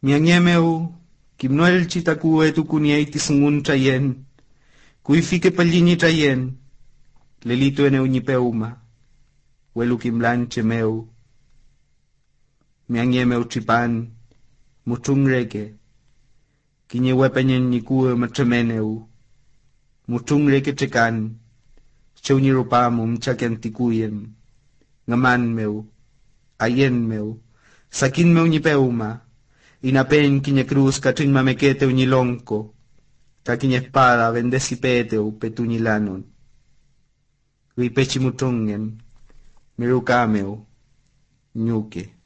Miang'emeu, kimnoel chitaku tu kuniaiti sungun chayen, kuifike palini chayen, lelito ene unipeuma, welu kimlanche meu. Miang'emeu chipan, mutungreke, kinye wepenyen nikue matremeneu, mutungreke chekan, cheunirupamu mchaken tikuyem, ngaman meu, ayen meu, sakin meu nipeuma, inapen kinye cruz katin mamekete unilonko, ka kinye espada bendecipete u petunilanon. Wipechi mutungen, mirukameu, nyuke.